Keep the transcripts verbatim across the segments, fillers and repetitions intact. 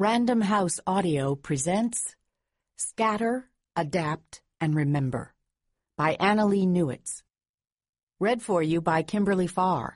Random House Audio presents Scatter, Adapt, and Remember by Annalee Newitz. Read for you by Kimberly Farr.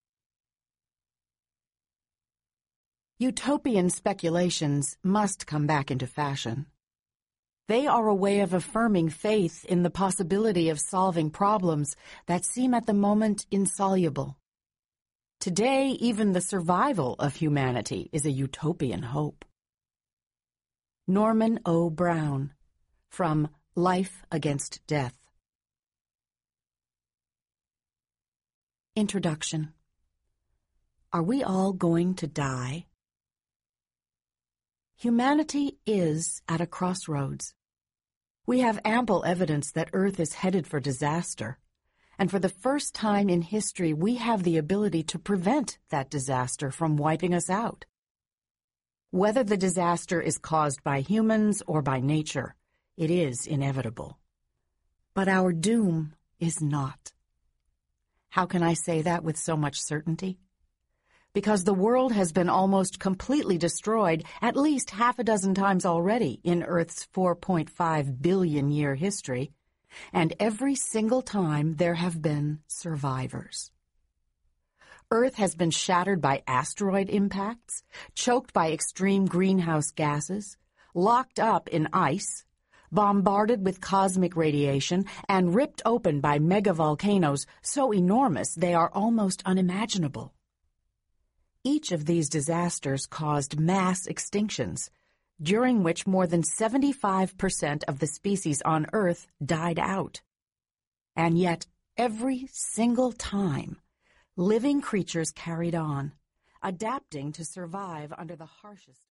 Utopian speculations must come back into fashion. They are a way of affirming faith in the possibility of solving problems that seem at the moment insoluble. Today, even the survival of humanity is a utopian hope. Norman O. Brown, from Life Against Death. Introduction. Are we all going to die? Humanity is at a crossroads. We have ample evidence that Earth is headed for disaster, and for the first time in history, we have the ability to prevent that disaster from wiping us out. Whether the disaster is caused by humans or by nature, it is inevitable. But our doom is not. How can I say that with so much certainty? Because the world has been almost completely destroyed at least half a dozen times already in Earth's four point five billion year history, and every single time there have been survivors. Earth has been shattered by asteroid impacts, choked by extreme greenhouse gases, locked up in ice, bombarded with cosmic radiation, and ripped open by megavolcanoes so enormous they are almost unimaginable. Each of these disasters caused mass extinctions, during which more than seventy-five percent of the species on Earth died out. And yet, every single time, living creatures carried on, adapting to survive under the harshest